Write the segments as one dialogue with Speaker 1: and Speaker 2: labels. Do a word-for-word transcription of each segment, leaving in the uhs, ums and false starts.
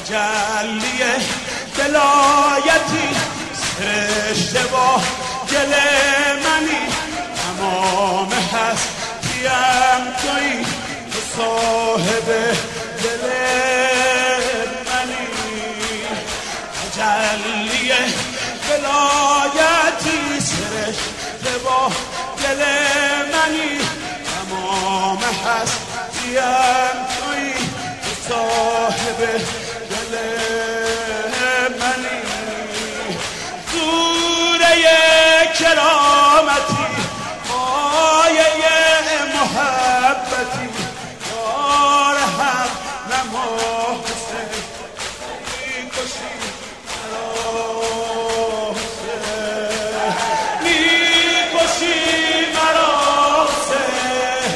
Speaker 1: تجلی ولایتی سرشته با گل منی تمام هستیم تویی تو صاحب دل منی تجلی ولایتی سرشته با گل منی تمام هستیم تویی تو صاحب دل منی سوره کرامتی آیه محبتی یار هم نما حسین می کشی مرا حسین می کشی مرا حسین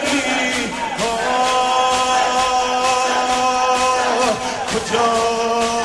Speaker 1: کجا